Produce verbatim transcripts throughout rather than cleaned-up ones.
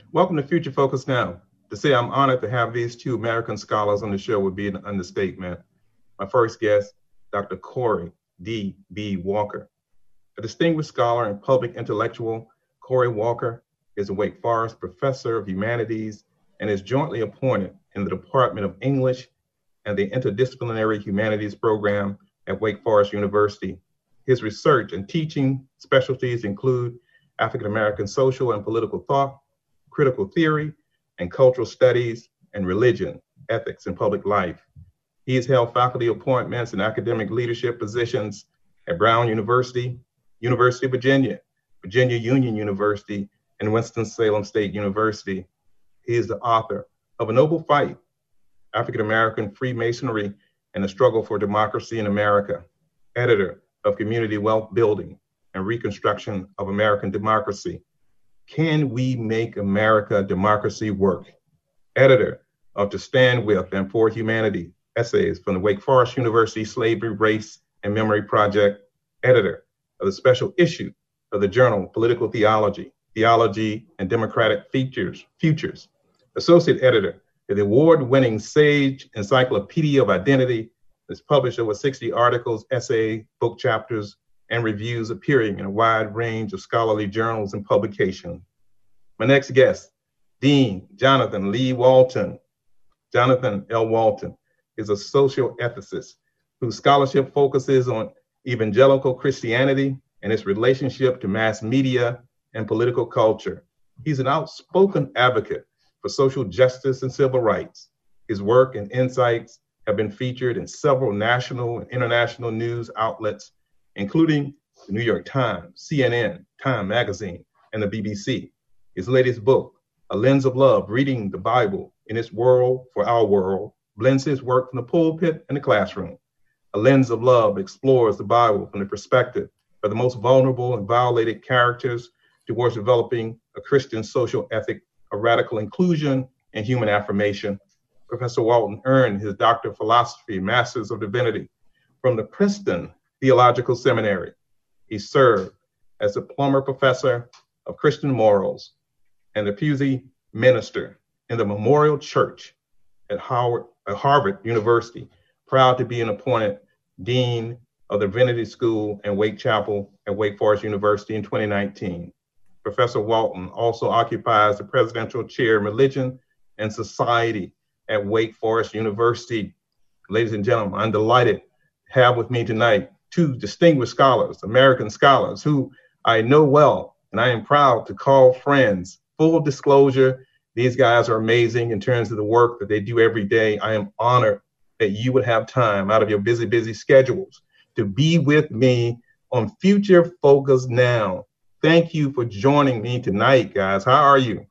Welcome to Future Focus Now. To say I'm honored to have these two American scholars on the show would be an understatement. My first guest, Doctor Corey D B. Walker. A distinguished scholar and public intellectual, Corey Walker is a Wake Forest Professor of Humanities and is jointly appointed in the Department of English and the Interdisciplinary Humanities Program at Wake Forest University. His research and teaching specialties include African American social and political thought, critical theory, and cultural studies, and religion, ethics, and public life. He has held faculty appointments and academic leadership positions at Brown University, University of Virginia, Virginia Union University, and Winston-Salem State University. He is the author of A Noble Fight, African American Freemasonry and the Struggle for Democracy in America, editor of Community Wealth Building and Reconstruction of American Democracy. Can We Make America Democracy Work? Editor of To Stand With and For Humanity, essays from the Wake Forest University Slavery, Race, and Memory Project, editor of the special issue of the journal Political Theology, Theology and Democratic Features, Futures, associate editor of the award-winning Sage Encyclopedia of Identity, has published over sixty articles, essays, book chapters, and reviews appearing in a wide range of scholarly journals and publications. My next guest, Dean Jonathan Lee Walton. Jonathan L. Walton is a social ethicist whose scholarship focuses on evangelical Christianity and its relationship to mass media and political culture. He's an outspoken advocate for social justice and civil rights. His work and insights have been featured in several national and international news outlets, including the New York Times, C N N, Time Magazine, and the B B C. His latest book, A Lens of Love, Reading the Bible in Its World for Our World, blends his work from the pulpit and the classroom. A Lens of Love explores the Bible from the perspective of the most vulnerable and violated characters towards developing a Christian social ethic of radical inclusion and human affirmation. Professor Walton earned his Doctor of Philosophy, Masters of Divinity from the Princeton Theological Seminary. He served as a Plummer Professor of Christian Morals and the Pusey Minister in the Memorial Church at Howard, at Harvard University, proud to be an appointed Dean of the Divinity School and Wake Chapel at Wake Forest University in twenty nineteen. Professor Walton also occupies the Presidential Chair in Religion and Society at Wake Forest University. Ladies and gentlemen, I'm delighted to have with me tonight two distinguished scholars, American scholars, who I know well, and I am proud to call friends. Full disclosure, these guys are amazing in terms of the work that they do every day. I am honored that you would have time out of your busy, busy schedules to be with me on Future Focus Now. Thank you for joining me tonight, guys. How are you?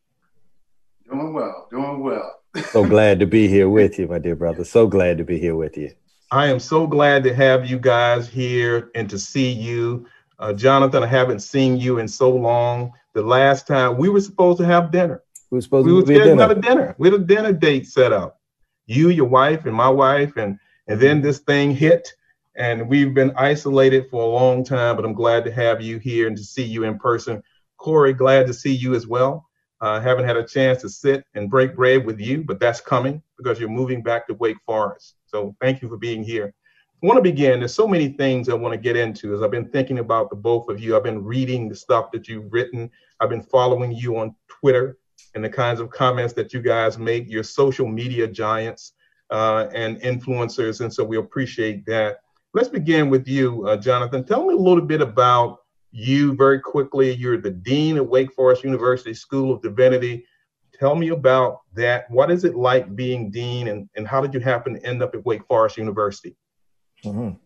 Doing well, doing well. So glad to be here with you, my dear brother. So glad to be here with you. I am so glad to have you guys here and to see you. Uh, Jonathan, I haven't seen you in so long. The last time we were supposed to have dinner. We were supposed we to were be dinner. have a dinner. We had a dinner date set up. You, your wife, and my wife, and and then this thing hit, and we've been isolated for a long time. But I'm glad to have you here and to see you in person. Corey, glad to see you as well. I uh, haven't had a chance to sit and break bread with you, but that's coming because you're moving back to Wake Forest. So thank you for being here. I want to begin. There's so many things I want to get into as I've been thinking about the both of you. I've been reading the stuff that you've written. I've been following you on Twitter and the kinds of comments that you guys make. You're social media giants uh, and influencers, and so we appreciate that. Let's begin with you, uh, Jonathan. Tell me a little bit about you very quickly. You're the Dean of Wake Forest University School of Divinity. Tell me about that. What is it like being Dean, and, and how did you happen to end up at Wake Forest University? Mm-hmm.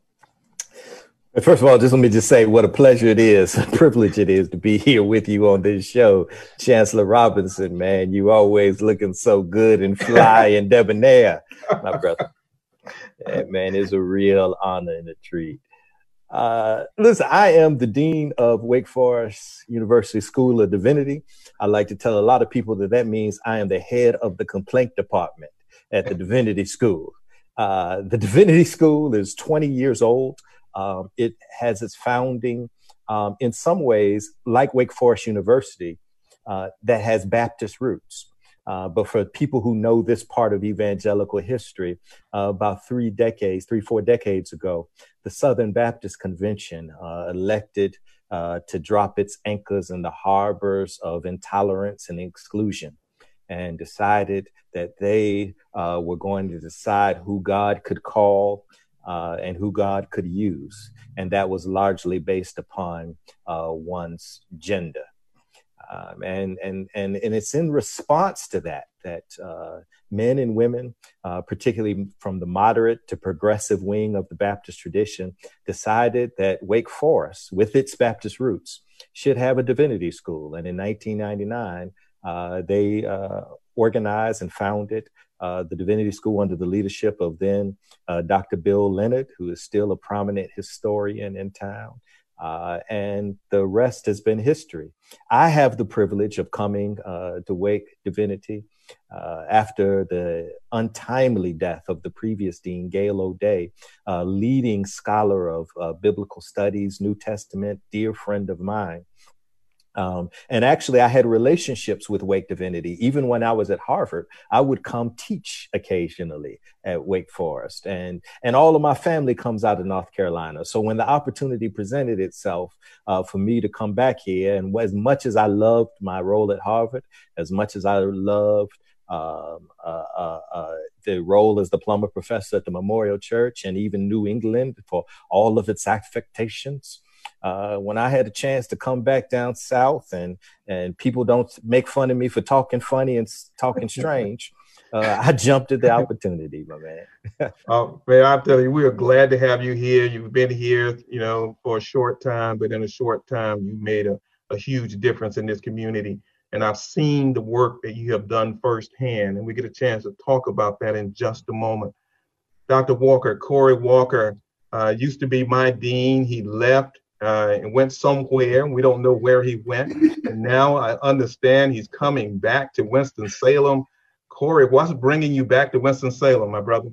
First of all, just let me just say what a pleasure it is, a privilege it is to be here with you on this show. Chancellor Robinson, man, you always looking so good and fly and debonair, my brother. Yeah, man, it's a real honor and a treat. Uh, listen, I am the Dean of Wake Forest University School of Divinity. I like to tell a lot of people that that means I am the head of the complaint department at the Divinity School. Uh, the Divinity School is twenty years old. Um, it has its founding um, in some ways, like Wake Forest University, uh, that has Baptist roots. Uh, but for people who know this part of evangelical history, uh, about three decades, three, four decades ago, the Southern Baptist Convention uh, elected uh, to drop its anchors in the harbors of intolerance and exclusion, and decided that they uh, were going to decide who God could call uh, and who God could use. And that was largely based upon uh, one's gender. Um, and, and, and, and it's in response to that, that uh, men and women, uh, particularly from the moderate to progressive wing of the Baptist tradition, decided that Wake Forest, with its Baptist roots, should have a divinity school. And in nineteen ninety-nine, uh, they uh, organized and founded uh, the divinity school under the leadership of then uh, Doctor Bill Leonard, who is still a prominent historian in town. Uh, and the rest has been history. I have the privilege of coming uh, to Wake Divinity uh, after the untimely death of the previous dean, Gail O'Day, a leading scholar of uh, biblical studies, New Testament, dear friend of mine. Um, and actually, I had relationships with Wake Divinity. Even when I was at Harvard, I would come teach occasionally at Wake Forest. And, and all of my family comes out of North Carolina. So when the opportunity presented itself uh, for me to come back here, and as much as I loved my role at Harvard, as much as I loved um, uh, uh, uh, the role as the Plummer Professor at the Memorial Church and even New England for all of its affectations, Uh, when I had a chance to come back down south and and people don't make fun of me for talking funny and talking strange, uh, I jumped at the opportunity, my man. uh, man, I'll tell you, we are glad to have you here. You've been here, you know, for a short time, but in a short time, you made a, a huge difference in this community. And I've seen the work that you have done firsthand, and we get a chance to talk about that in just a moment. Doctor Walker, Corey Walker, uh, used to be my dean. He left. Uh, and went somewhere. We don't know where he went. And now I understand he's coming back to Winston-Salem. Corey, what's bringing you back to Winston-Salem, my brother?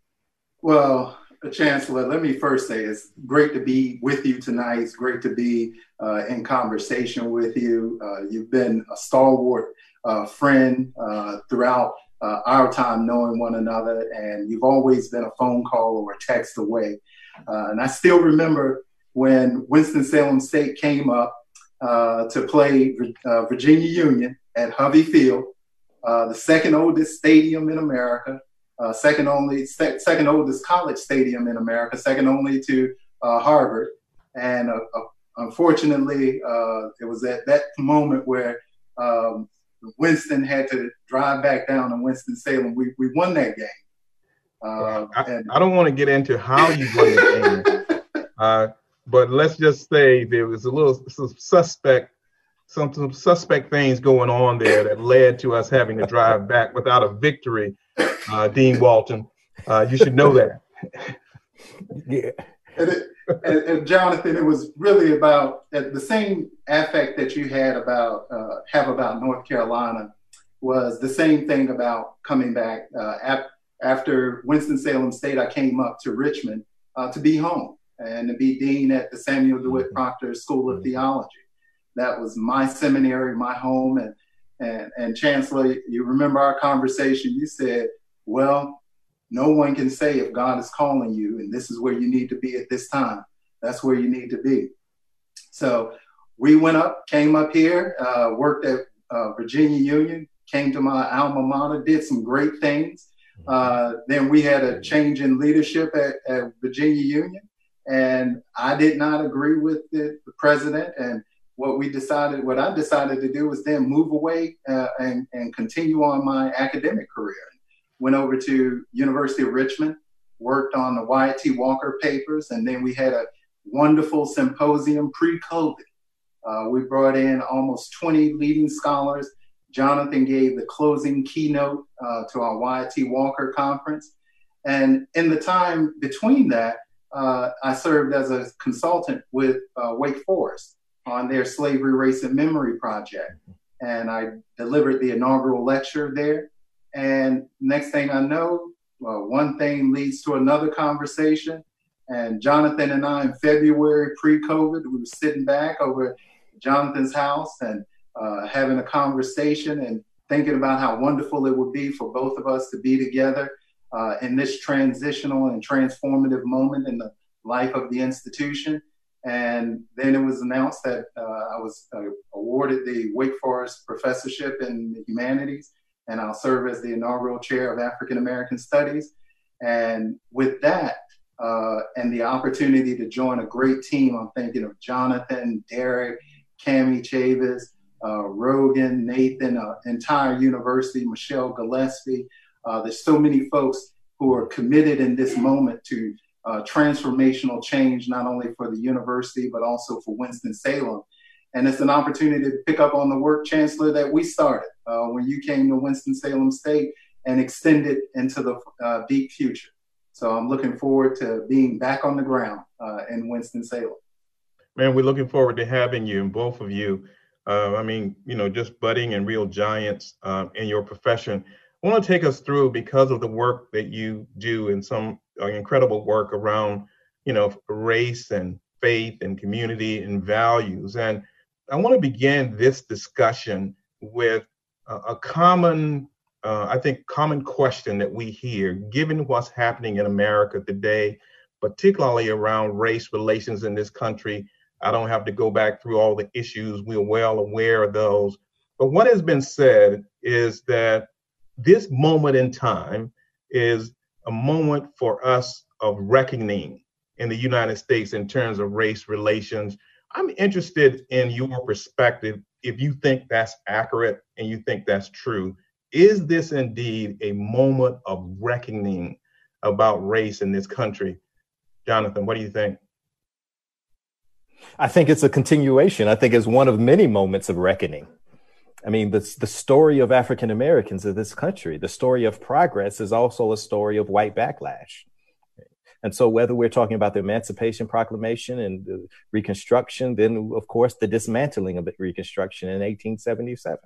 Well, Chancellor, let me first say it's great to be with you tonight. It's great to be uh, in conversation with you. Uh, you've been a stalwart uh, friend uh, throughout uh, our time knowing one another, and you've always been a phone call or a text away. Uh, and I still remember when Winston-Salem State came up uh, to play uh, Virginia Union at Hovey Field, uh, the second oldest stadium in America, uh, second only sec- second oldest college stadium in America, second only to uh, Harvard. And uh, uh, unfortunately, uh, it was at that moment where um, Winston had to drive back down to Winston-Salem. We we won that game. Uh, I, and- I don't want to get into how you won the game. Uh, But let's just say there was a little some suspect, some, some suspect things going on there that led to us having to drive back without a victory, uh, Dean Walton. Uh, you should know that. Yeah. And, it, and, and Jonathan, it was really about uh, the same affect that you had about uh, have about North Carolina was the same thing about coming back. Uh, ap- after Winston-Salem State, I came up to Richmond uh, to be home and to be dean at the Samuel DeWitt Proctor School of Theology. That was my seminary, my home. And, and, and Chancellor, you remember our conversation, you said, well, no one can say if God is calling you and this is where you need to be at this time. That's where you need to be. So we went up, came up here, uh, worked at uh, Virginia Union, came to my alma mater, did some great things. Uh, then we had a change in leadership at, at Virginia Union. And I did not agree with the, the president. And what we decided, what I decided to do was then move away uh, and, and continue on my academic career. Went over to University of Richmond, worked on the Wyatt T. Walker papers. And then we had a wonderful symposium pre-COVID. Uh, we brought in almost twenty leading scholars. Jonathan gave the closing keynote uh, to our Wyatt T. Walker conference. And in the time between that, Uh, I served as a consultant with uh, Wake Forest on their Slavery, Race, and Memory project. And I delivered the inaugural lecture there. And next thing I know, well, one thing leads to another conversation. And Jonathan and I in February pre-COVID, we were sitting back over at Jonathan's house. And uh, having a conversation and thinking about how wonderful it would be for both of us to be together uh, in this transitional and transformative moment in the life of the institution. And then it was announced that uh, I was uh, awarded the Wake Forest Professorship in the Humanities, and I'll serve as the inaugural chair of African American Studies. And with that, uh, and the opportunity to join a great team, I'm thinking of Jonathan, Derek, Cami Chavis, uh, Rogan, Nathan, uh, entire university, Michelle Gillespie. Uh, there's so many folks who are committed in this moment to Uh, transformational change, not only for the university, but also for Winston-Salem. And it's an opportunity to pick up on the work, Chancellor, that we started uh, when you came to Winston-Salem State and extend it into the uh, deep future. So I'm looking forward to being back on the ground uh, in Winston-Salem. Man, we're looking forward to having you, and both of you. Uh, I mean, you know, just budding and real giants uh, in your profession. I want to take us through, because of the work that you do and some uh, incredible work around, you know, race and faith and community and values. And I want to begin this discussion with a, a common, uh, I think, common question that we hear, given what's happening in America today, particularly around race relations in this country. I don't have to go back through all the issues. We're well aware of those. But what has been said is that this moment in time is a moment for us of reckoning in the United States in terms of race relations. I'm interested in your perspective, if you think that's accurate and you think that's true. Is this indeed a moment of reckoning about race in this country? Jonathan, what do you think? I think it's a continuation. I think it's one of many moments of reckoning. I mean, the, the story of African Americans in this country, the story of progress, is also a story of white backlash. And so whether we're talking about the Emancipation Proclamation and the Reconstruction, then, of course, the dismantling of Reconstruction in eighteen seventy-seven.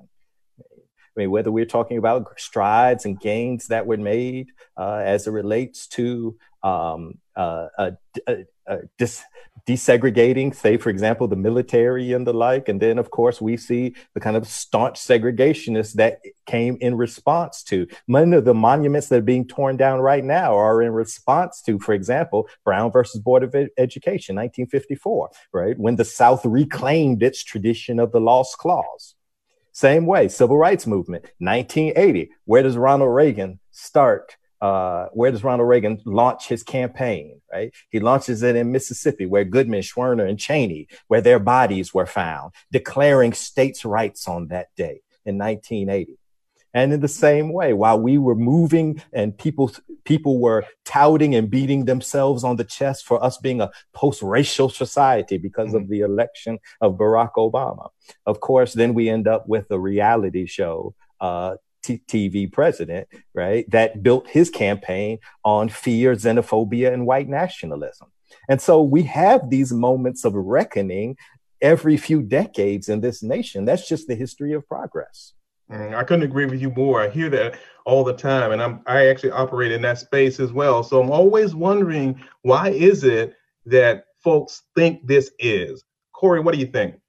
I mean, whether we're talking about strides and gains that were made uh, as it relates to um, uh, a, a, a dis- desegregating, say, for example, the military and the like. And then, of course, we see the kind of staunch segregationists that came in response to many of the monuments that are being torn down right now are in response to, for example, Brown versus Board of Ed- Education, nineteen fifty-four, right? When the South reclaimed its tradition of the Lost Clause. Same way, Civil Rights Movement, nineteen eighty. Where does Ronald Reagan start? Uh, where does Ronald Reagan launch his campaign, right? He launches it in Mississippi, where Goodman, Schwerner, and Cheney, where their bodies were found, declaring states' rights on that day in nineteen eighty. And in the same way, while we were moving and people, people were touting and beating themselves on the chest for us being a post-racial society because mm-hmm. of the election of Barack Obama, of course, then we end up with a reality show, uh, T V president, right, that built his campaign on fear, xenophobia, and white nationalism. And so we have these moments of reckoning every few decades in this nation. That's just the history of progress. Mm, I couldn't agree with you more. I hear that all the time, and I'm I actually operate in that space as well. So I'm always wondering, why is it that folks think this is? Corey, what do you think?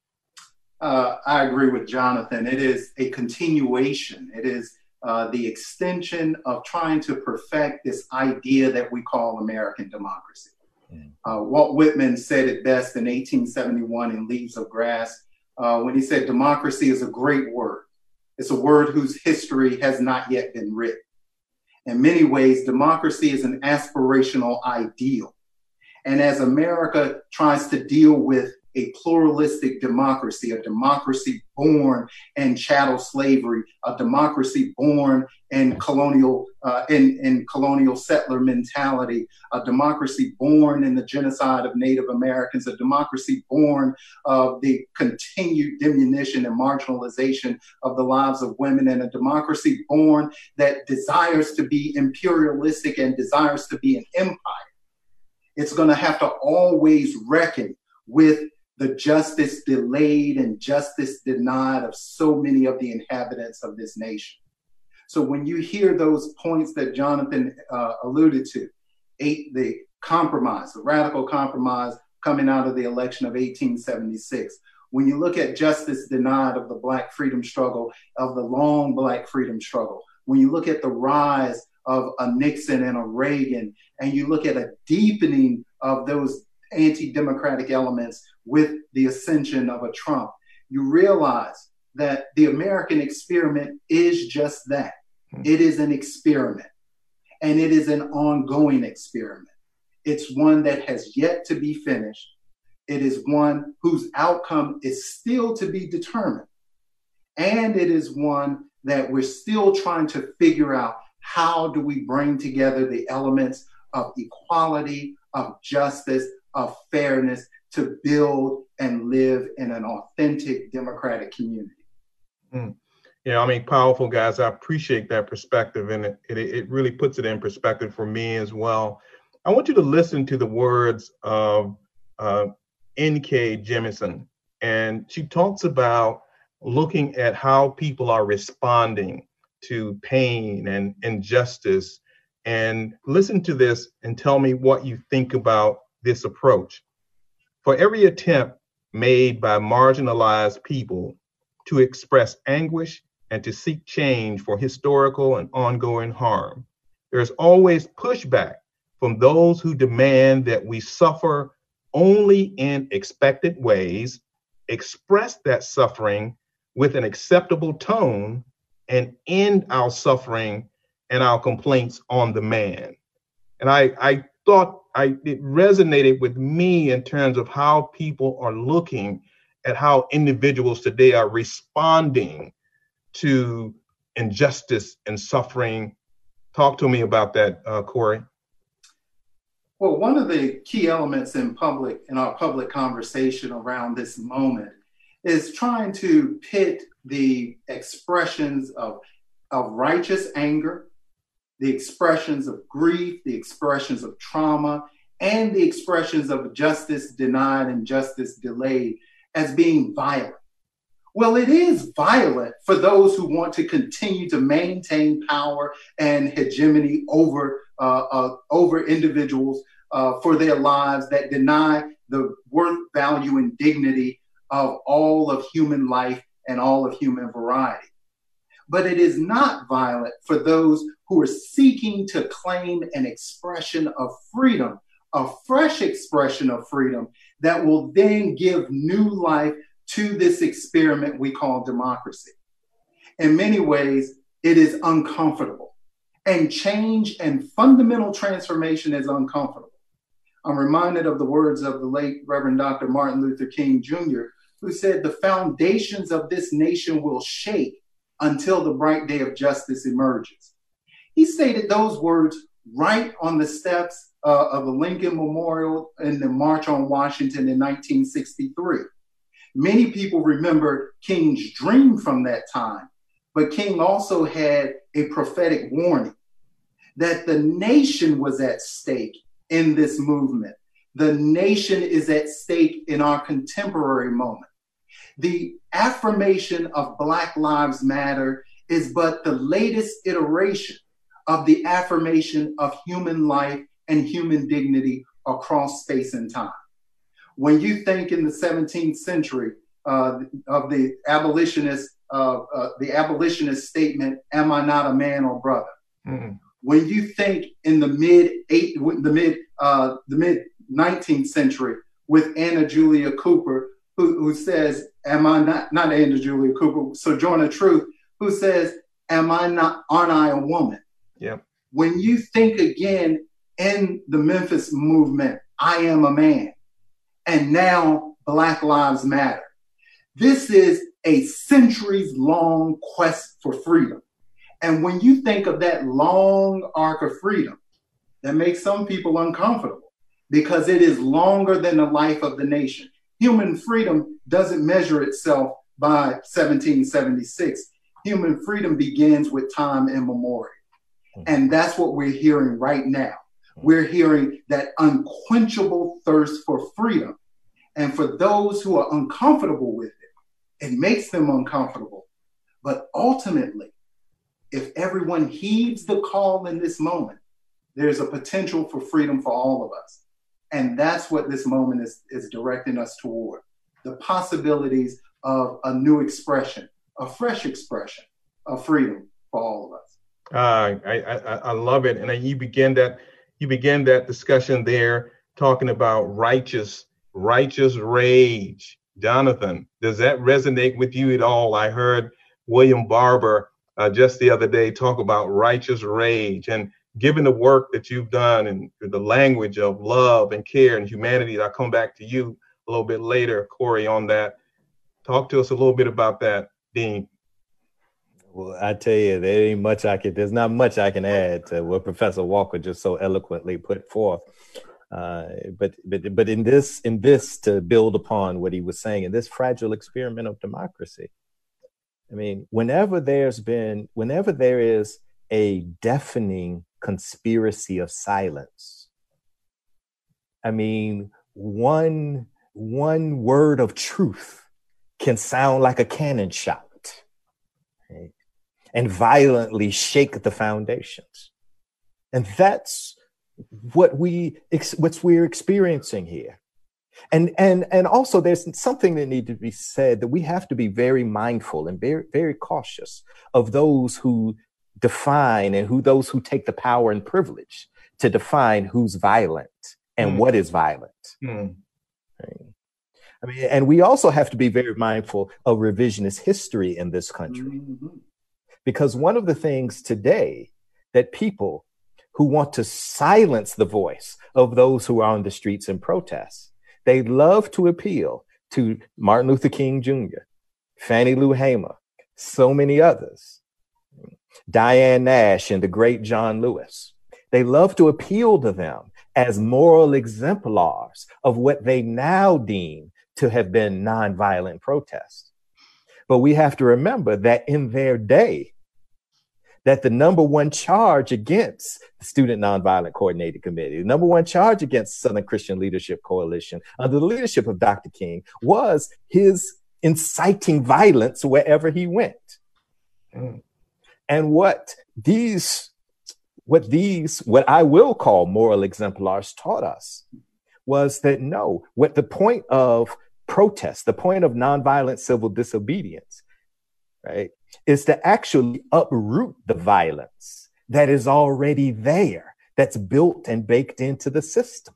Uh, I agree with Jonathan. It is a continuation. It is uh, the extension of trying to perfect this idea that we call American democracy. Mm. Uh, Walt Whitman said it best in eighteen seventy-one in Leaves of Grass uh, when he said, democracy is a great word. It's a word whose history has not yet been written. In many ways, democracy is an aspirational ideal. And as America tries to deal with a pluralistic democracy, a democracy born in chattel slavery, a democracy born in colonial uh, in, in colonial settler mentality, a democracy born in the genocide of Native Americans, a democracy born of the continued diminution and marginalization of the lives of women, and a democracy born that desires to be imperialistic and desires to be an empire. It's going to have to always reckon with the justice delayed and justice denied of so many of the inhabitants of this nation. So when you hear those points that Jonathan uh, alluded to, eight, the compromise, the radical compromise coming out of the election of eighteen seventy-six, when you look at justice denied of the Black freedom struggle, of the long Black freedom struggle, when you look at the rise of a Nixon and a Reagan, and you look at a deepening of those anti-democratic elements with the ascension of a Trump, you realize that the American experiment is just that. It is an experiment, and it is an ongoing experiment. It's one that has yet to be finished. It is one whose outcome is still to be determined. And it is one that we're still trying to figure out, how do we bring together the elements of equality, of justice, of fairness to build and live in an authentic democratic community. Mm. Yeah, I mean, powerful, guys. I appreciate that perspective, and it, it, it really puts it in perspective for me as well. I want you to listen to the words of uh, N K Jemisin, and she talks about looking at how people are responding to pain and injustice. And listen to this and tell me what you think about this approach. For every attempt made by marginalized people to express anguish and to seek change for historical and ongoing harm, there's always pushback from those who demand that we suffer only in expected ways, express that suffering with an acceptable tone, and end our suffering and our complaints on demand. And I, I thought I, it resonated with me in terms of how people are looking at how individuals today are responding to injustice and suffering. Talk to me about that, uh, Corey. Well, one of the key elements in public, in our public conversation around this moment, is trying to pit the expressions of, of righteous anger, the expressions of grief, the expressions of trauma, and the expressions of justice denied and justice delayed as being violent. Well, it is violent for those who want to continue to maintain power and hegemony over, uh, uh, over individuals uh, for their lives, that deny the worth, value, and dignity of all of human life and all of human variety. But it is not violent for those who are seeking to claim an expression of freedom, a fresh expression of freedom that will then give new life to this experiment we call democracy. In many ways, it is uncomfortable, and change and fundamental transformation is uncomfortable. I'm reminded of the words of the late Reverend Doctor Martin Luther King Junior, who said, "The foundations of this nation will shake until the bright day of justice emerges." He stated those words right on the steps uh, of the Lincoln Memorial in the March on Washington in nineteen sixty-three. Many people remember King's dream from that time, but King also had a prophetic warning that the nation was at stake in this movement. The nation is at stake in our contemporary moment. The affirmation of Black Lives Matter is but the latest iteration of the affirmation of human life and human dignity across space and time. When you think in the seventeenth century uh, of the abolitionist, uh, uh, the abolitionist statement, "Am I not a man or brother?" Mm-hmm. When you think in the mid eight, the mid uh, the mid nineteenth century with Anna Julia Cooper, who, who says, "Am I not not Anna Julia Cooper?" Sojourner Truth, who says, "Am I not? Aren't I a woman?" Yeah. When you think again in the Memphis movement, "I am a man," and now Black Lives Matter. This is a centuries-long quest for freedom. And when you think of that long arc of freedom, that makes some people uncomfortable because it is longer than the life of the nation. Human freedom doesn't measure itself by seventeen seventy-six. Human freedom begins with time immemorial. And that's what we're hearing right now. We're hearing that unquenchable thirst for freedom. And for those who are uncomfortable with it, it makes them uncomfortable. But ultimately, if everyone heeds the call in this moment, there's a potential for freedom for all of us. And that's what this moment is, is directing us toward. the possibilities of a new expression, a fresh expression of freedom for all of us. Uh, I, I I love it, and you begin that you begin that discussion there talking about righteous righteous rage. Jonathan, does that resonate with you at all? I heard William Barber uh, just the other day talk about righteous rage, and given the work that you've done and the language of love and care and humanity, I'll come back to you a little bit later, Corey, on that. Talk to us a little bit about that, Dean. Well, I tell you, there ain't much I can, there's not much I can add to what Professor Walker just so eloquently put forth. Uh, but, but, but in this, in this, to build upon what he was saying, in this fragile experiment of democracy, I mean, whenever there's been, whenever there is a deafening conspiracy of silence, I mean, one, one word of truth can sound like a cannon shot, right, and violently shake the foundations. And that's what we, what we're experiencing here. And, and, and also there's something that needs to be said, that we have to be very mindful and very, very cautious of those who define and who those who take the power and privilege to define who's violent and mm. what is violent. Mm. Right? I mean, and we also have to be very mindful of revisionist history in this country, mm-hmm. because one of the things today that people who want to silence the voice of those who are on the streets and protests, they love to appeal to Martin Luther King Junior, Fannie Lou Hamer, so many others, Diane Nash and the great John Lewis. They love to appeal to them as moral exemplars of what they now deem to have been nonviolent protests. But we have to remember that in their day, that the number one charge against the Student Nonviolent Coordinating Committee, the number one charge against Southern Christian Leadership Coalition under the leadership of Doctor King was his inciting violence wherever he went. Mm. And what these, what these, what I will call moral exemplars taught us was that no, what the point of protest, the point of nonviolent civil disobedience, right, is to actually uproot the violence that is already there, that's built and baked into the system.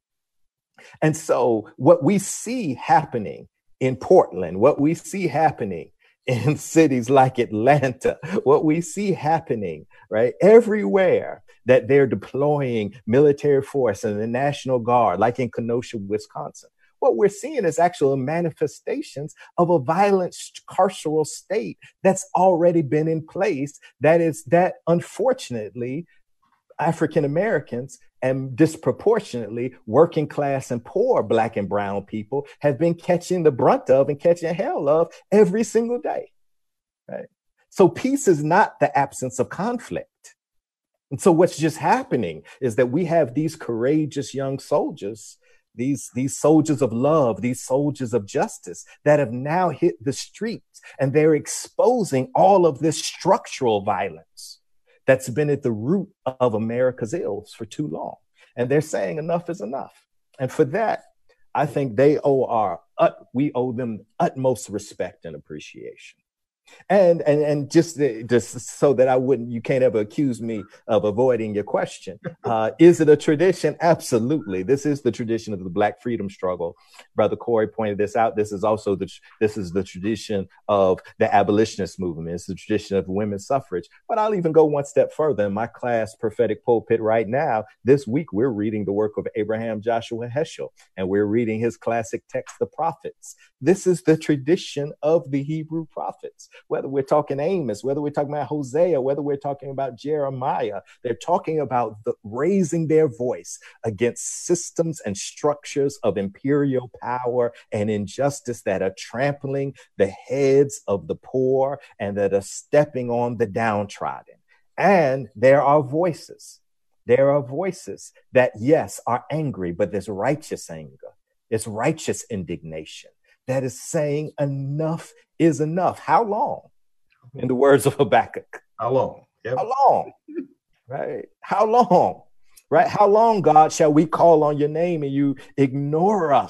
And so what we see happening in Portland, what we see happening in cities like Atlanta, what we see happening, right, everywhere that they're deploying military force and the National Guard, like in Kenosha, Wisconsin, what we're seeing is actual manifestations of a violent carceral state that's already been in place. That is that, unfortunately, African Americans and disproportionately working class and poor Black and brown people have been catching the brunt of and catching hell of every single day. Right? So peace is not the absence of conflict. And so what's just happening is that we have these courageous young soldiers, These, these soldiers of love, these soldiers of justice that have now hit the streets, and they're exposing all of this structural violence that's been at the root of America's ills for too long. And they're saying enough is enough. And for that, I think they owe our, ut- we owe them utmost respect and appreciation. And and and just just so that I wouldn't, you can't ever accuse me of avoiding your question. Uh, is it a tradition? Absolutely. This is the tradition of the Black freedom struggle. Brother Corey pointed this out. This is also the this is the tradition of the abolitionist movement. It's the tradition of women's suffrage. But I'll even go one step further. In my class, Prophetic Pulpit, right now, this week, we're reading the work of Abraham Joshua Heschel, and we're reading his classic text, The Prophets. This is the tradition of the Hebrew prophets. Whether we're talking Amos, whether we're talking about Hosea, whether we're talking about Jeremiah, they're talking about the raising their voice against systems and structures of imperial power and injustice that are trampling the heads of the poor and that are stepping on the downtrodden. And there are voices. There are voices that, yes, are angry, but there's righteous anger. It's righteous indignation that is saying enough is enough. How long? In the words of Habakkuk. How long? Yep. How long? Right? How long? Right? How long, God, shall we call on your name and you ignore us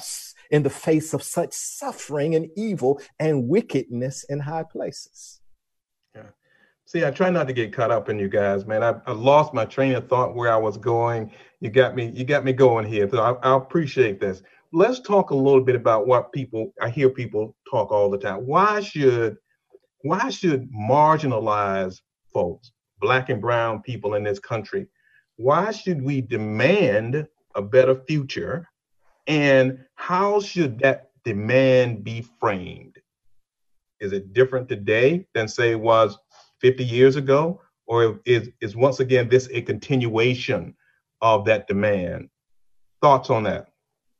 in the face of such suffering and evil and wickedness in high places. Yeah. See, I try not to get caught up in you guys, man. I, I lost my train of thought where I was going. You got me, you got me going here. So I, I appreciate this. Let's talk a little bit about what people, I hear people talk all the time. Why should, why should marginalized folks, Black and brown people in this country, why should we demand a better future? And how should that demand be framed? Is it different today than, say, it was fifty years ago? Or is, is once again this a continuation of that demand? Thoughts on that?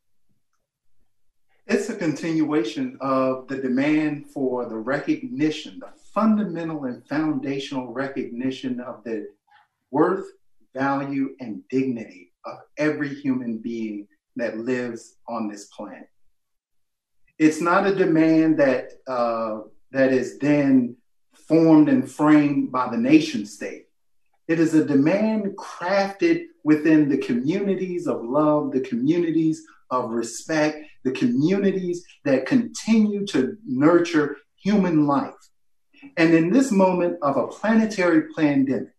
It's a continuation of the demand for the recognition, the fundamental and foundational recognition of the worth, value, and dignity of every human being that lives on this planet. It's not a demand that uh, that is then formed and framed by the nation state. It is a demand crafted within the communities of love, the communities of respect, the communities that continue to nurture human life. And in this moment of a planetary pandemic,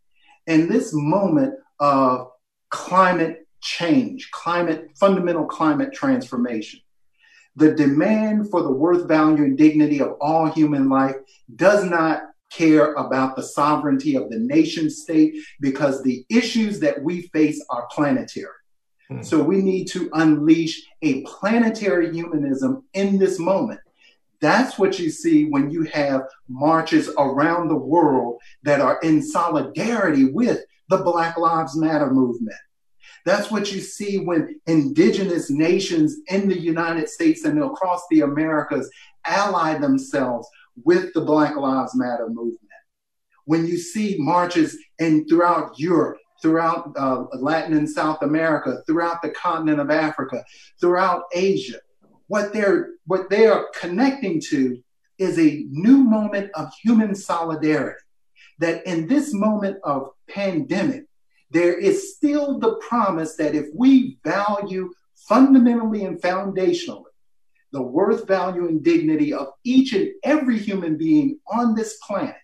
in this moment of climate change, climate, fundamental climate transformation, the demand for the worth, value, and dignity of all human life does not care about the sovereignty of the nation state, because the issues that we face are planetary. Hmm. So we need to unleash a planetary humanism in this moment. That's what you see when you have marches around the world that are in solidarity with the Black Lives Matter movement. That's what you see when indigenous nations in the United States and across the Americas ally themselves with the Black Lives Matter movement. When you see marches in throughout Europe, throughout uh, Latin and South America, throughout the continent of Africa, throughout Asia, what they're what they are connecting to is a new moment of human solidarity. That in this moment of pandemic, there is still the promise that if we value fundamentally and foundationally the worth, value, and dignity of each and every human being on this planet,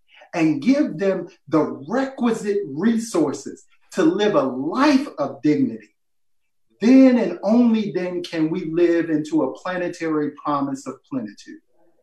and give them the requisite resources to live a life of dignity, then and only then can we live into a planetary promise of plenitude.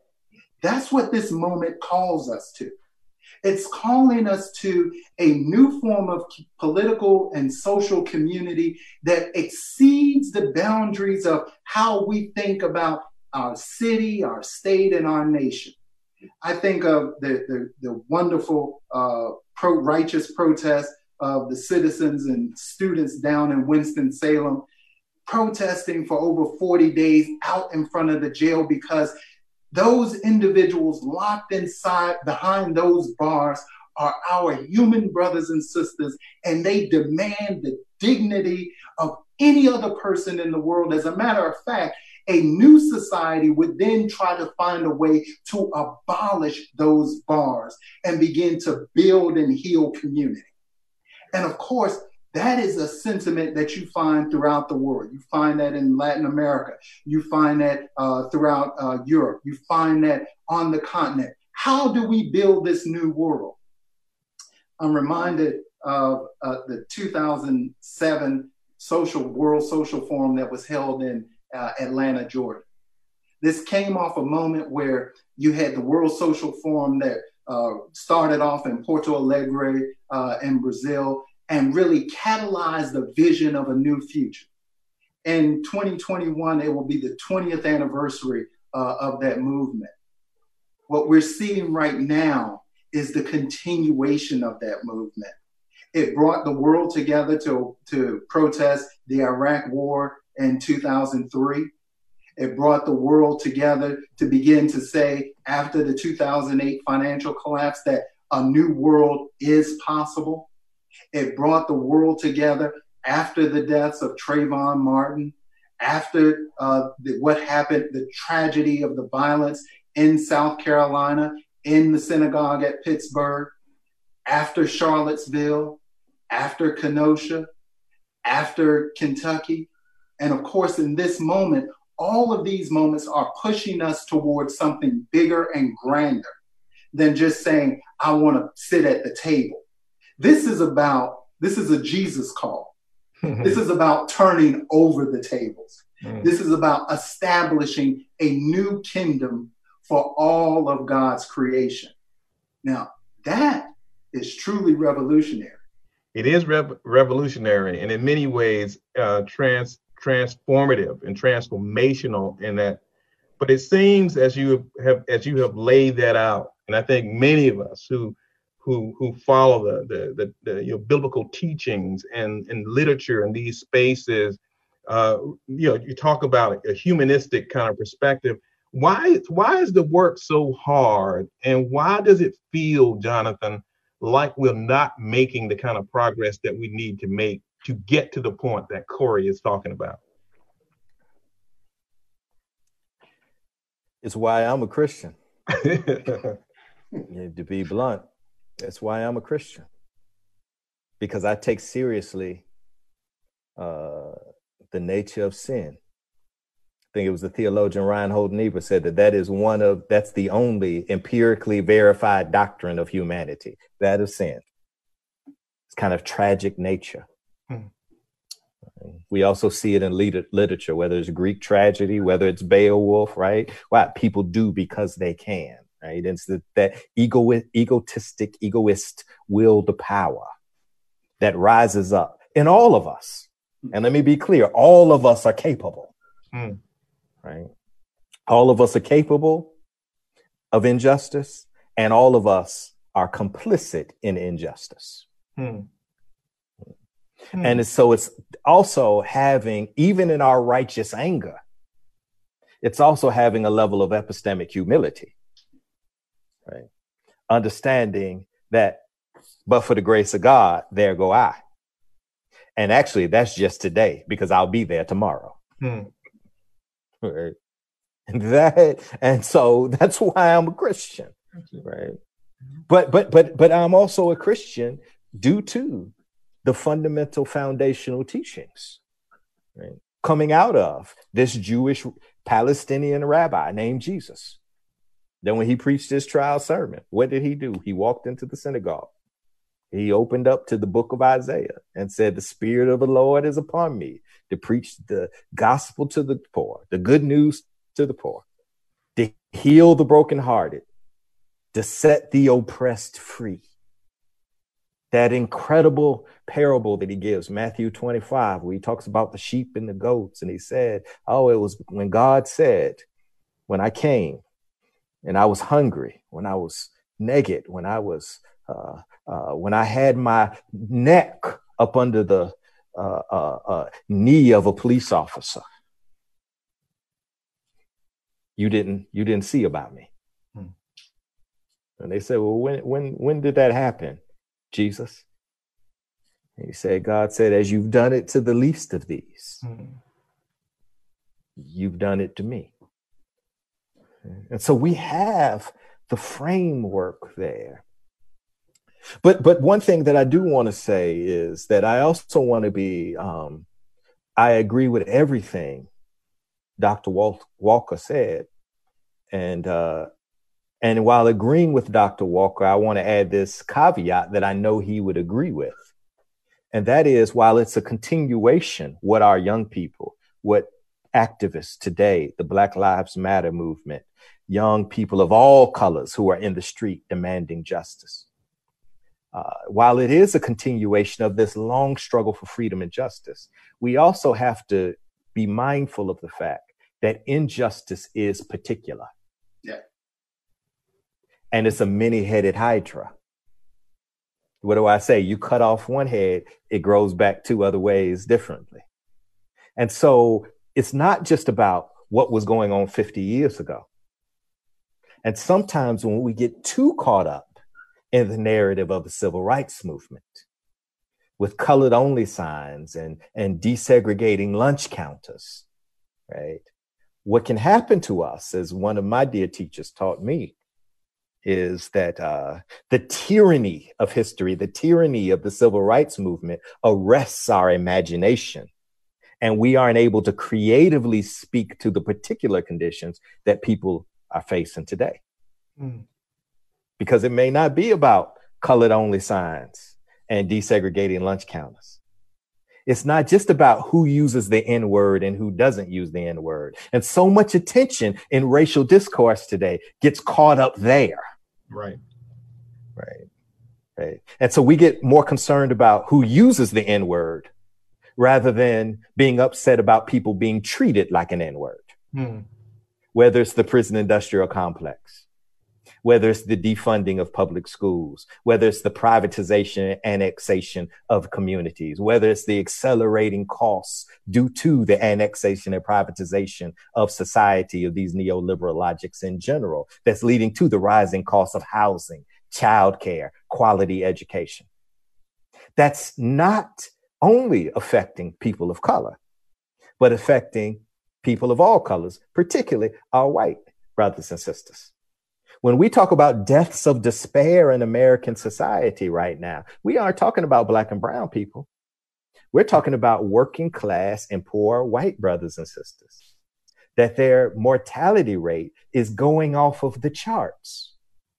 That's what this moment calls us to. It's calling us to a new form of political and social community that exceeds the boundaries of how we think about our city, our state, and our nation. I think of the, the, the wonderful uh, pro righteous protest of the citizens and students down in Winston-Salem, protesting for over forty days out in front of the jail because those individuals locked inside behind those bars are our human brothers and sisters, and they demand the dignity of any other person in the world. As a matter of fact, a new society would then try to find a way to abolish those bars and begin to build and heal community. And of course, that is a sentiment that you find throughout the world. You find that in Latin America. You find that uh, throughout uh, Europe. You find that on the continent. How do we build this new world? I'm reminded of uh, the two thousand seven social World Social Forum that was held in uh, Atlanta, Georgia. This came off a moment where you had the World Social Forum that uh, started off in Porto Alegre uh, in Brazil, and really catalyze the vision of a new future. In twenty twenty-one, it will be the twentieth anniversary uh, of that movement. What we're seeing right now is the continuation of that movement. It brought the world together to, to protest the Iraq War in two thousand three. It brought the world together to begin to say, after the two thousand eight financial collapse, that a new world is possible. It brought the world together after the deaths of Trayvon Martin, after uh, the, what happened, the tragedy of the violence in South Carolina, in the synagogue at Pittsburgh, after Charlottesville, after Kenosha, after Kentucky. And of course, in this moment, all of these moments are pushing us towards something bigger and grander than just saying, I want to sit at the table. This is about, this is a Jesus call. This is about turning over the tables. Mm. This is about establishing a new kingdom for all of God's creation. Now, that is truly revolutionary. It is rev- revolutionary and in many ways uh, trans transformative and transformational in that. But it seems as you have as you have laid that out, and I think many of us who who who follow the the the, the you know, biblical teachings and, and literature in these spaces, uh, you know, you talk about a humanistic kind of perspective. Why why is the work so hard, and why does it feel, Jonathan, like we're not making the kind of progress that we need to make to get to the point that Corey is talking about? It's why I'm a Christian. Yeah, to be blunt, that's why I'm a Christian. Because I take seriously uh, the nature of sin. I think it was the theologian Reinhold Niebuhr said that that is one of, that's the only empirically verified doctrine of humanity, that of sin. It's kind of tragic nature. Hmm. We also see it in lit- literature, whether it's Greek tragedy, whether it's Beowulf, right? What people do because they can, right? It's the, that ego, egotistic, egoist will to power that rises up in all of us. And let me be clear, all of us are capable, hmm. right? All of us are capable of injustice, and all of us are complicit in injustice. Hmm. Hmm. And so it's also having, even in our righteous anger, it's also having a level of epistemic humility, right? Understanding that, but for the grace of God, there go I. And actually, that's just today, because I'll be there tomorrow. Hmm. Right? And that, and so that's why I'm a Christian, right? But but but but I'm also a Christian due to the fundamental foundational teachings, right, coming out of this Jewish Palestinian rabbi named Jesus. Then when he preached his trial sermon, what did he do? He walked into the synagogue. He opened up to the book of Isaiah and said, the Spirit of the Lord is upon me to preach the gospel to the poor, the good news to the poor, to heal the brokenhearted, to set the oppressed free. That incredible parable that he gives, Matthew twenty-five, where he talks about the sheep and the goats. And he said, oh, it was when God said, when I came and I was hungry, when I was naked, when I was, uh, uh, when I had my neck up under the uh, uh, uh, knee of a police officer, you didn't, you didn't see about me. Hmm. And they said, well, when, when, when did that happen, Jesus? And he said, God said, as you've done it to the least of these, hmm. you've done it to me. And so we have the framework there. But but one thing that I do want to say is that I also want to be, um, I agree with everything Doctor Wal- Walker said. And uh, and while agreeing with Doctor Walker, I want to add this caveat that I know he would agree with. And that is, while it's a continuation, what our young people, what activists today, the Black Lives Matter movement, young people of all colors who are in the street demanding justice. Uh, while it is a continuation of this long struggle for freedom and justice, we also have to be mindful of the fact that injustice is particular. Yeah. And it's a many-headed hydra. What do I say? You cut off one head, it grows back two other ways differently. And so it's not just about what was going on fifty years ago. And sometimes when we get too caught up in the narrative of the civil rights movement with colored only signs and, and desegregating lunch counters, right? What can happen to us, as one of my dear teachers taught me, is that uh, the tyranny of history, the tyranny of the civil rights movement arrests our imagination and we aren't able to creatively speak to the particular conditions that people are facing today. Mm. Because it may not be about colored only signs and desegregating lunch counters. It's not just about who uses the N word and who doesn't use the N word. And so much attention in racial discourse today gets caught up there. Right. Right. Right. And so we get more concerned about who uses the N word rather than being upset about people being treated like an N word. Hmm. Whether it's the prison industrial complex, whether it's the defunding of public schools, whether it's the privatization and annexation of communities, whether it's the accelerating costs due to the annexation and privatization of society, of these neoliberal logics in general, that's leading to the rising cost of housing, childcare, quality education. That's not only affecting people of color, but affecting people of all colors, particularly our white brothers and sisters. When we talk about deaths of despair in American society right now, we aren't talking about Black and brown people. We're talking about working class and poor white brothers and sisters, that their mortality rate is going off of the charts.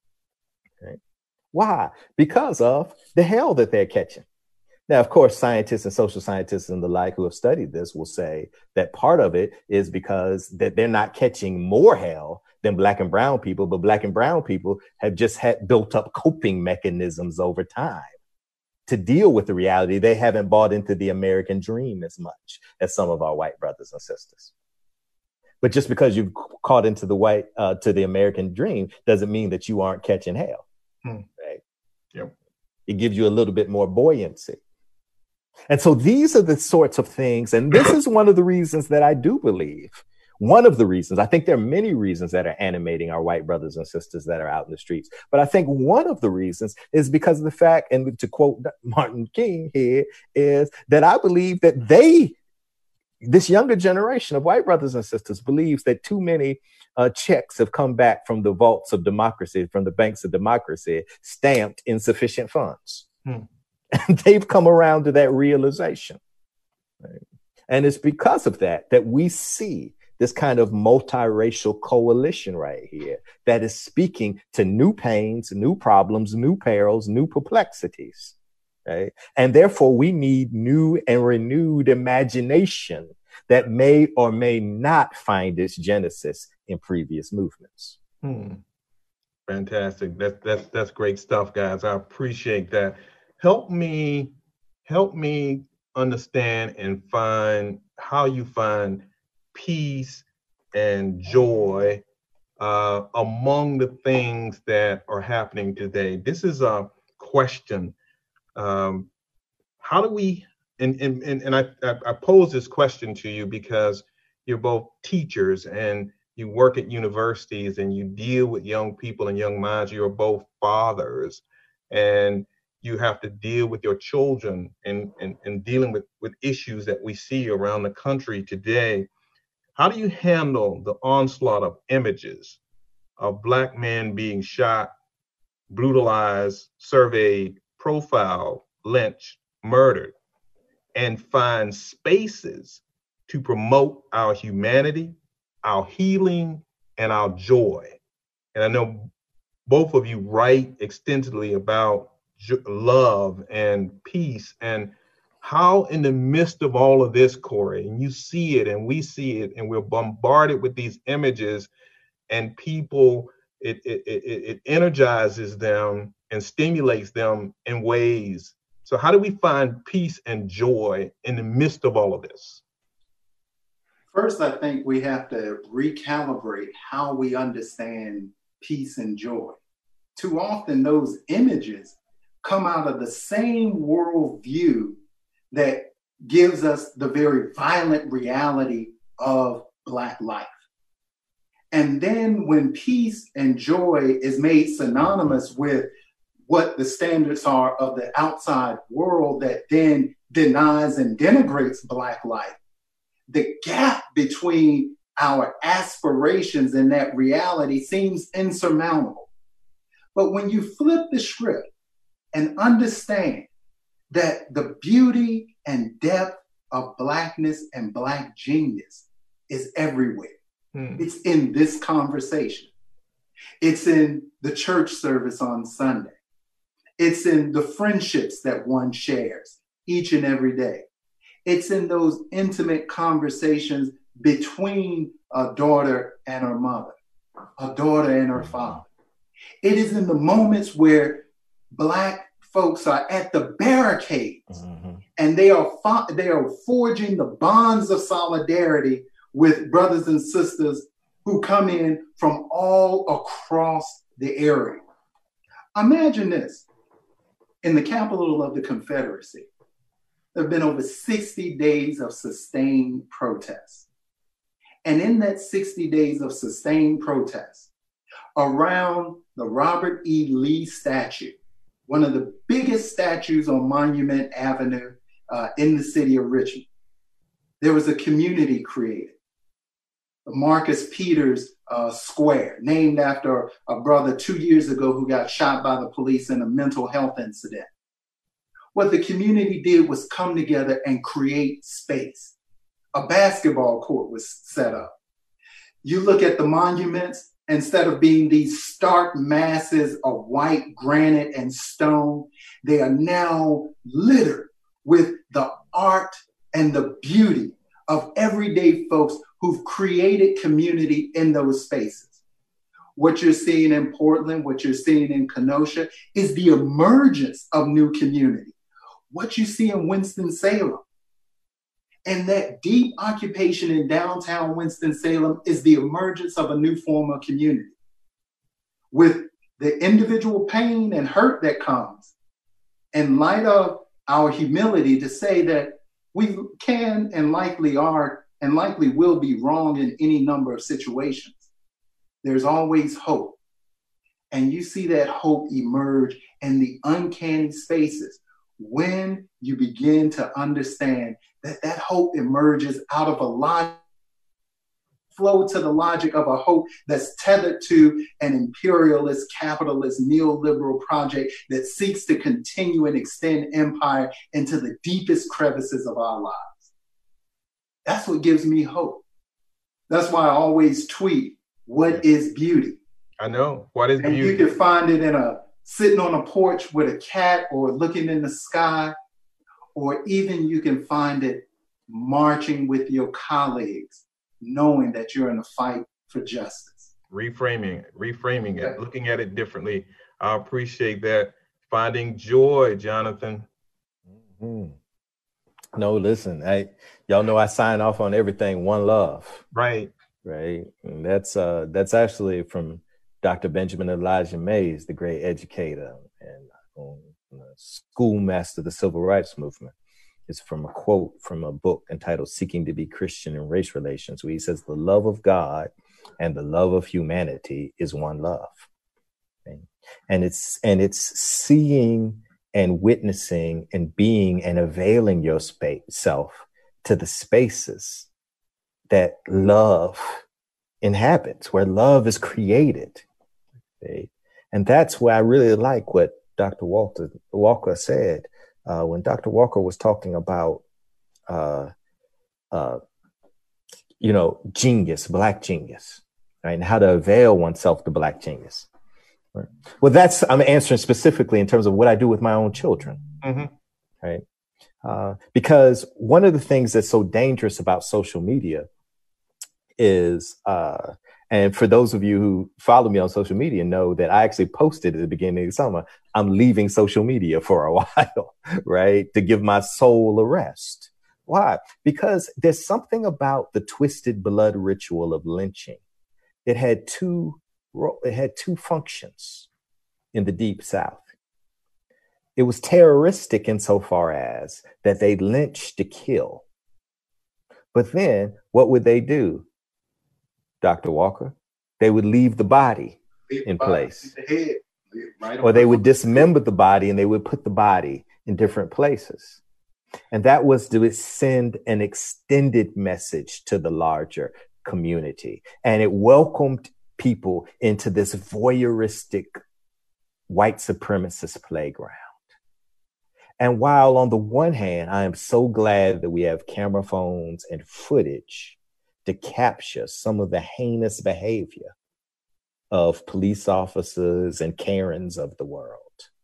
Okay. Why? Because of the hell that they're catching. Now, of course, scientists and social scientists and the like who have studied this will say that part of it is because that they're not catching more hell than Black and brown people, but Black and brown people have just had built up coping mechanisms over time to deal with the reality. They haven't bought into the American dream as much as some of our white brothers and sisters. But just because you've caught into the white, uh, to the American dream doesn't mean that you aren't catching hell. Hmm. Right? Yep. It gives you a little bit more buoyancy. And so these are the sorts of things. And this is one of the reasons that I do believe, one of the reasons, I think there are many reasons that are animating our white brothers and sisters that are out in the streets. But I think one of the reasons is because of the fact, and to quote Martin King here, is that I believe that they, this younger generation of white brothers and sisters, believes that too many uh, checks have come back from the vaults of democracy, from the banks of democracy, stamped insufficient funds. Hmm. And they've come around to that realization. Right? And it's because of that that we see this kind of multiracial coalition right here that is speaking to new pains, new problems, new perils, new perplexities. Right? And therefore, we need new and renewed imagination that may or may not find its genesis in previous movements. Hmm. Fantastic. That's, that's, that's great stuff, guys. I appreciate that. Help me, help me understand and find how you find peace and joy uh, among the things that are happening today. This is a question. Um, how do we, and, and, and I, I pose this question to you because you're both teachers and you work at universities and you deal with young people and young minds. You're both fathers and you have to deal with your children and, and, and dealing with, with issues that we see around the country today. How do you handle the onslaught of images of Black men being shot, brutalized, surveyed, profiled, lynched, murdered, and find spaces to promote our humanity, our healing, and our joy? And I know both of you write extensively about love and peace, and how in the midst of all of this, Corey, and you see it and we see it and we're bombarded with these images and people, it, it, it, it energizes them and stimulates them in ways. So how do we find peace and joy in the midst of all of this? First, I think we have to recalibrate how we understand peace and joy. Too often those images come out of the same worldview that gives us the very violent reality of Black life. And then when peace and joy is made synonymous with what the standards are of the outside world that then denies and denigrates Black life, the gap between our aspirations and that reality seems insurmountable. But when you flip the script and understand that the beauty and depth of Blackness and Black genius is everywhere. Hmm. It's in this conversation. It's in the church service on Sunday. It's in the friendships that one shares each and every day. It's in those intimate conversations between a daughter and her mother, a daughter and her father. It is in the moments where Black folks are at the barricades mm-hmm. and they are fo- they are forging the bonds of solidarity with brothers and sisters who come in from all across the area. Imagine this. In the capital of the Confederacy, there have been over sixty days of sustained protests. And in that sixty days of sustained protests, around the Robert E. Lee statue, one of the biggest statues on Monument Avenue uh, in the city of Richmond, there was a community created. The Marcus Peters uh, Square, named after a brother two years ago who got shot by the police in a mental health incident. What the community did was come together and create space. A basketball court was set up. You look at the monuments, instead of being these stark masses of white granite and stone, they are now littered with the art and the beauty of everyday folks who've created community in those spaces. What you're seeing in Portland, what you're seeing in Kenosha is the emergence of new community. What you see in Winston-Salem and that deep occupation in downtown Winston-Salem is the emergence of a new form of community. With the individual pain and hurt that comes, in light of our humility to say that we can and likely are and likely will be wrong in any number of situations, there's always hope. And you see that hope emerge in the uncanny spaces when you begin to understand that that hope emerges out of a logic, flow to the logic of a hope that's tethered to an imperialist, capitalist, neoliberal project that seeks to continue and extend empire into the deepest crevices of our lives. That's what gives me hope. That's why I always tweet, what is beauty? I know, what is and beauty? And you can find it in a sitting on a porch with a cat or looking in the sky, or even you can find it marching with your colleagues, knowing that you're in a fight for justice. Reframing, reframing it, looking at it differently. I appreciate that. Finding joy, Jonathan. Mm-hmm. No, listen, I, y'all know I sign off on everything, one love. Right. Right. And that's uh, that's actually from Doctor Benjamin Elijah Mays, the great educator and um, schoolmaster of the Civil Rights Movement. It's from a quote from a book entitled Seeking to be Christian in Race Relations, where he says, the love of God and the love of humanity is one love. Okay? And it's and it's seeing and witnessing and being and availing yourself to the spaces that love inhabits, where love is created. Okay? And that's where I really like what Doctor Walter Walker said uh, when Doctor Walker was talking about, uh, uh, you know, genius, Black genius, right? And how to avail oneself to Black genius. Right? Well, that's, I'm answering specifically in terms of what I do with my own children, mm-hmm. right? Uh, because one of the things that's so dangerous about social media is, uh, and for those of you who follow me on social media know that I actually posted at the beginning of the summer, I'm leaving social media for a while, right? To give my soul a rest. Why? Because there's something about the twisted blood ritual of lynching. It had two, it had two functions in the Deep South. It was terroristic insofar as that they lynched to kill. But then what would they do, Doctor Walker? They would leave the body in place. The head, right, or they would dismember the body and they would put the body in different places. And that was to send an extended message to the larger community. And it welcomed people into this voyeuristic white supremacist playground. And while on the one hand, I am so glad that we have camera phones and footage to capture some of the heinous behavior of police officers and Karens of the world.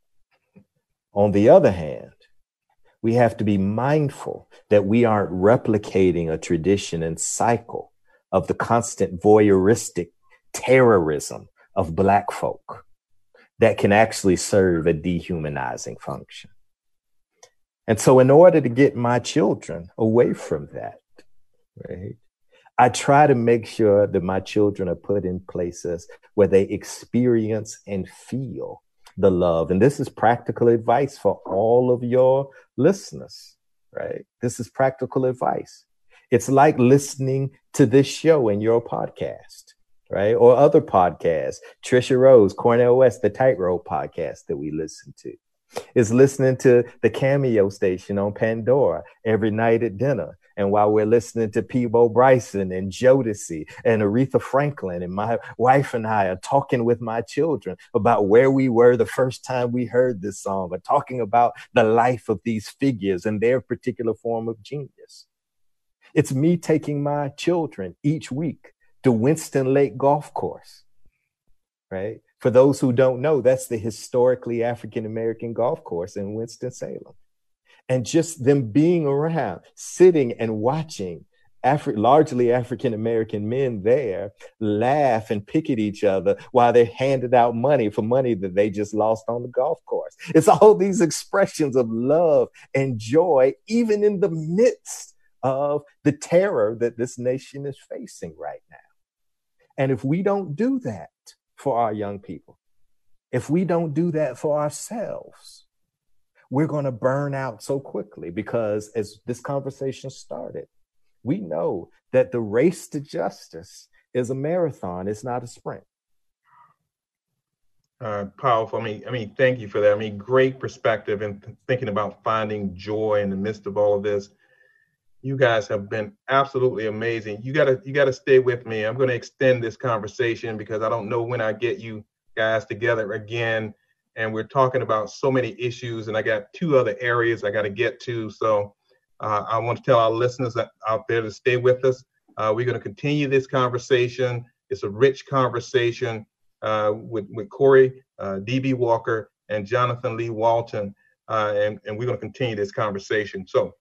On the other hand, we have to be mindful that we aren't replicating a tradition and cycle of the constant voyeuristic terrorism of Black folk that can actually serve a dehumanizing function. And so in order to get my children away from that, right, I try to make sure that my children are put in places where they experience and feel the love. And this is practical advice for all of your listeners, right? This is practical advice. It's like listening to this show in your podcast, right? Or other podcasts, Trisha Rose, Cornel West, the Tightrope podcast that we listen to. It's listening to the Cameo station on Pandora every night at dinner. And while we're listening to Peabo Bryson and Jodeci and Aretha Franklin, and my wife and I are talking with my children about where we were the first time we heard this song, but talking about the life of these figures and their particular form of genius. It's me taking my children each week to Winston Lake Golf Course, right? For those who don't know, that's the historically African-American golf course in Winston-Salem. And just them being around, sitting and watching Afri- largely African-American men there laugh and pick at each other while they're handed out money for money that they just lost on the golf course. It's all these expressions of love and joy, even in the midst of the terror that this nation is facing right now. And if we don't do that for our young people, if we don't do that for ourselves, we're going to burn out so quickly, because as this conversation started, we know that the race to justice is a marathon. It's not a sprint. Uh, powerful. I mean, I mean, thank you for that. I mean, great perspective and th- thinking about finding joy in the midst of all of this. You guys have been absolutely amazing. You gotta, you gotta stay with me. I'm going to extend this conversation because I don't know when I get you guys together again. And we're talking about so many issues, and I got two other areas I got to get to. So uh, I want to tell our listeners out there to stay with us. Uh, we're going to continue this conversation. It's a rich conversation uh, with, with Corey uh, D B. Walker and Jonathan Lee Walton, uh, and, and we're going to continue this conversation. So